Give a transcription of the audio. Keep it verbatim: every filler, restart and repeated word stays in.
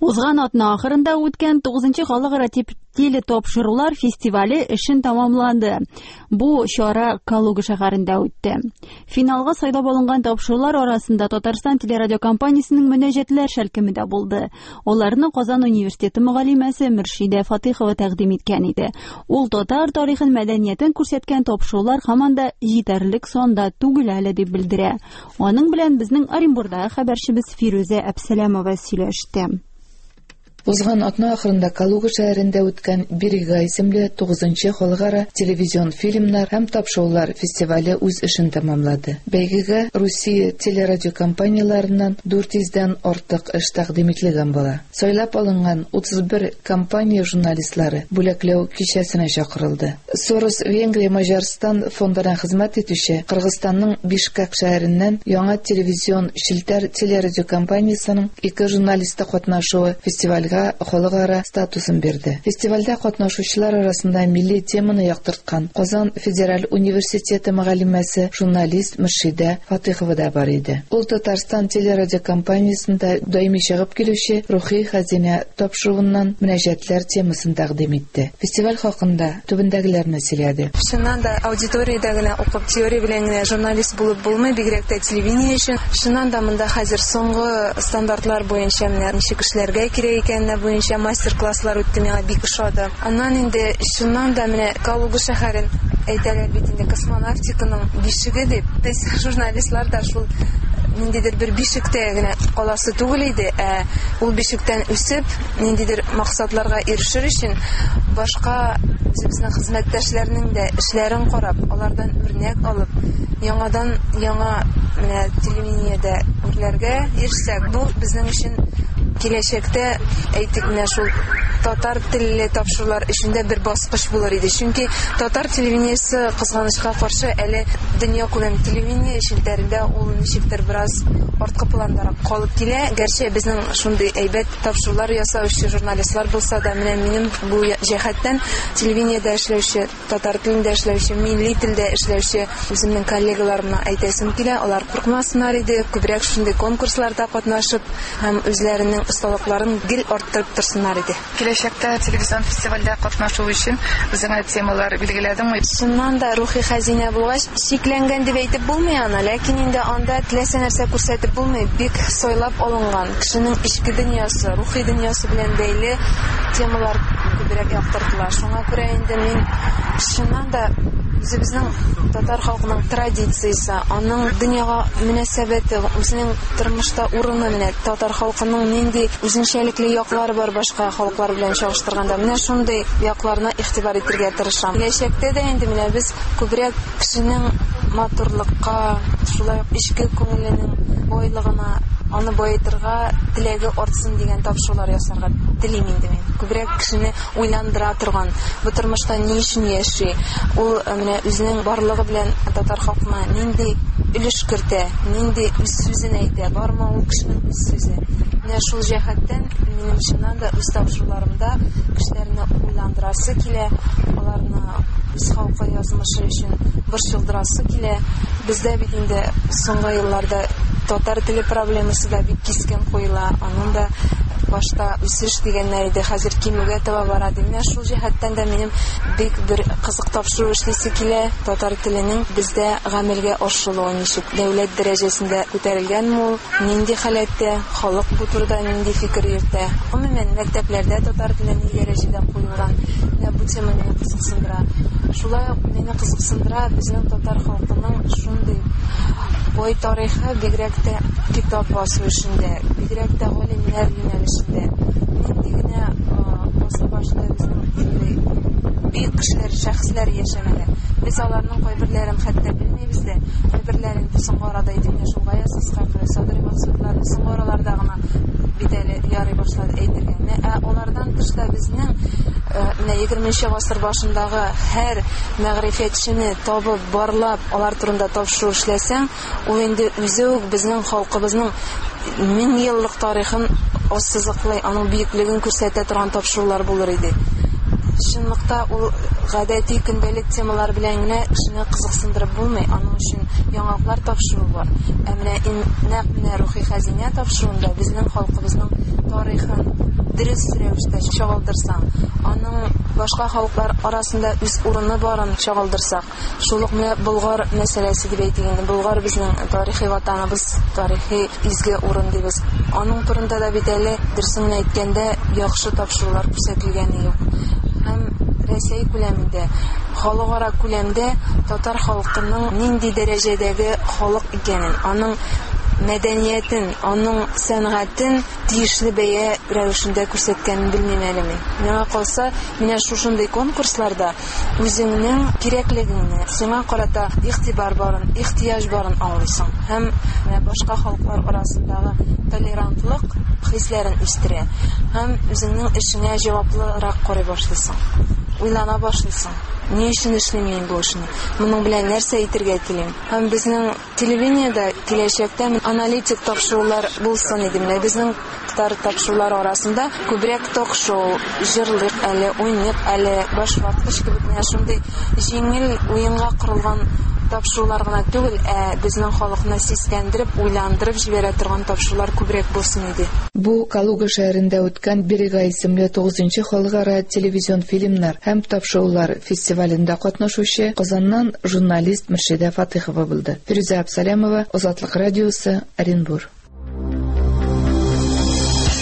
Узган атна ахырында үткән тугызынчы халыкара телетопшырулар фестивале эшен тамамланды. Бу чара Калуга шәһәрендә үтте. Финалга сайлап алынган тапшырулар арасында Татарстан телерадиокомпаниясенең мөнәҗәтләр шәлкеме дә булды. Аларны Казан университеты мөгаллимәсе Мөршидә Фатыйхова тәкъдим иткән иде. Ул татар тарихын, мәдәниятен күрсәткән тапшырулар һаман да җитәрлек санда түгел әле дип белдерә. Аның белән безнең Оренбургдагы хәбәрчебез Фирүзә Әпсәләмова сөйләште. Узган атна ахырында Калуга шәһәрендә үткән Бирига исемле тугызынчы халыкара телевизион фильмнар һәм тапшырулар фестивале үз эшен тәмамлады. Бәйгегә Русия телерадиокомпанияларыннан дүрт йөздән артык эш тәкъдим ителгән була. Сайлап алынган утыз бер компания журналистлары бүләкләү кичәсенә чакырылды. Сорос Венгрия Маҗарстан фондына хезмәт итүче Кыргызстанның Бишкек шәһәреннән яңа телевизион Шилтәр телерадиокомпаниясының ике журналисты катнашуы фестиваль халыкара статусын бирде. Фестивальдә катнашучылар арасында милли теманы яктырткан Казан федераль университеты мөгаллимәсе, журналист Мөршидә Фатыйхова да бар иде. Ул Татарстан телерадиокомпаниясендә даими чыгып килүче рухи хәзинә тапшыруыннан мөнәҗәтләр темасын тәкъдим итте. Фестиваль хакында түбәндәгеләрне сөйләде. Шуннан да аудиториядә генә укып, теория белән генә журналист булып булмый, бигрәк тә телевидение өчен. Шуннан да монда хәзер соңгы стандартлар буенча менә ничек эшләргә кирәк икән буенча мастер-класслар үтте, миңа бик ошады. Аннан инде шуннан да менә Калуга шәһәрен әйтәләр бит инде космонавтиканың бишеге дип. Без журналистлар да шул ниндидер бер бишектә генә каласы түгел иде, ә ул бишектән үсеп, ниндидер максатларга ирешер өчен башка безнең хезмәттәшләрнең дә эшләрен карап, алардан үрнәк алып, яңадан яңа менә телевидениедә үрләргә ирешсәк, бу безнең өчен киләчәктә әйтик менә шул татар телле тапшырулар эшендә бер баскыч булыр иде. Чөнки татар телевидениесе кызганычка каршы әле дөнья күләм телевидение эшләрендә ул ничектер бераз арткы пландарак калып килә. Гәрчә безнең шундый әйбәт тапшырулар ясаучы журналистлар булса да, менә минем бу җәһәттән телевидениедә эшләүче, татар телендә эшләүче, милли телдә эшләүче үземнең коллегаларыма әйтәсем килә. Алар куркмасыннар иде, күбрәк шундый конкурсларда катнашып һәм үзләренең осталыкларын гел арттырып торсыннар иде. Киләчәктә телевизион фестивальдә катнашу өчен үзеңә темалар билгеләдеңме? Шуннан да рухи хәзинә булгач, шикләнгән дип әйтеп булмый аны, ләкин инде анда теләсә нәрсә күрсәтеп булмый. Бик сойлап алынган кешенең ичке дөньясы, рухи дөньясы белән бәйле темалар күбрәк яктыртыла. Шуңа күрә инде мин шуннан да үзебезнең татар халкының традициясе, аның дөньяга мөнәсәбәте, үзенең тормышта урыны, менә татар халкының нинди үзенчәлекле яклары бар башка халыклар белән чагыштырганда, менә шундый якларына игътибар итәргә тырышам. Киләчәктә дә инде менә без күбрәк кешенең матурлыкка, шулай ук ичке күңеленең байлыгына, аны баетырга теләге артсын дигән тапшырулар ясарга телим инде мин. Күбрәк кешене уйландыра торган, бу тормышта ни өчен яши, ул менә үзенең барлыгы белән татар халкына нинди өлеш кертә, нинди үз сүзен әйтә, бармы ул кешенең үз сүзе. Менә шул җәһәттән минем чыннан да үз тапшыруларымда кешеләрне уйландырасы килә, аларны үз халкы язмышы өчен борчылдырасы килә. Бездә бит инде соңгы елларда татар теле проблемасы да бик кискен куела, аның да башта үсеш дигәннәр иде, хәзер кимүгә таба бара. Менә шул җәһәттән дә минем бик бер кызык тапшыру эшлисе килә. Татар теленең бездә гамәлгә ашырылуы ничек, дәүләт дәрәҗәсендә күтәрелгәнме ул, нинди халәттә, халык бу турыда нинди фикер йөртә. Гомумән мәктәпләрдә татар теле ни дәрәҗәдә куелган, менә бу тема мине кызыксындыра. Шулай ук мине кызыксындыра безнең татар халкының шундый бай тарихы, бигрәк тә китап басу эшендә, бигрәк тә галимнәр юнәлешендә. Нинди генә баса башында безнең бик кешеләр, шәхесләр яшәгәннәр. Без аларның кайберләрен хәтта белмибез дә, кайберләрен соңгы арада идене шулга ясаска, Садри максатларны соңгы араларда гына бит әле ярый башлады әйтергә. Ә алардан тышта безнең менә егерменче гасыр башындагы һәр мәгърифәтчене табып, барлап, алар турында тапшыру эшләсәң, ул инде үзе үк безнең халкыбызның мең еллык тарихын ассызыклый, аның бөеклеген күрсәтә торган тапшырулар булыр иде. Чынлыкта ул гадәти көндәлек темалар белән генә кешене кызыксындырып булмый. Аның өчен яңалыклар тапшыру бар. Ә менә нәкъ менә рухи хәзинә тапшыруында безнең халкыбызның тарихын дөрес рәвештә чагылдырсаң, аның башка халыклар арасында үз урыны барын чагылдырсак, шул ук менә Болгар мәсьәләсе дип әйтгәндә, Болгар безнең тарихи ватаныбыз, тарихи изге урын дибез. Аның турында да бит әле дөресен әйткәндә яхшы тапшырулар күрсәтелгәне юк. Һәм Россия күләмендә, халыкара күләмдә татар халкының нинди дәрәҗәдәге халык икәнен, аның мәдәниятен, аның сәнгатен тиешле бәя рәвешендә күрсәткәнен белмим әле мин. Миңа калса, менә шушындый конкурсларда үзеңнең кирәклегеңне, сиңа карата игътибар барын, ихтыяҗ барын аңлыйсың. Һәм башка халыклар арасындагы толерантлык хисләрен үстерә. Һәм үзеңнең эшеңә җаваплырак карый башлыйсың. Уйлана башлыйсың. Ни өчен эшлим мин бу эшне? Моның белән нәрсә әйтергә телим? Һәм безнең телевидениедә киләчәктә аналитик тапшырулар булсын иде. Менә безнең тапшырулар арасында күбрәк ток-шоу, җырлык әле, уйнык әле, баш ваткыч кебек менә шундый җиңел уенга корылган тапшырулар гына түгел, ә безнең халыкны сискәндереп, уйландырып җибәрә торган тапшырулар күбрәк булсын иде. Бу Калуга шәһәрендә үткән Берега исемле тугызынчы халыкара телевизион фильмнар һәм тапшырулар фестивалендә катнашучы Казаннан журналист Мөршидә Фатыйхова булды. Фирүзә Абсалямова, Азатлык радиосы, Оренбур.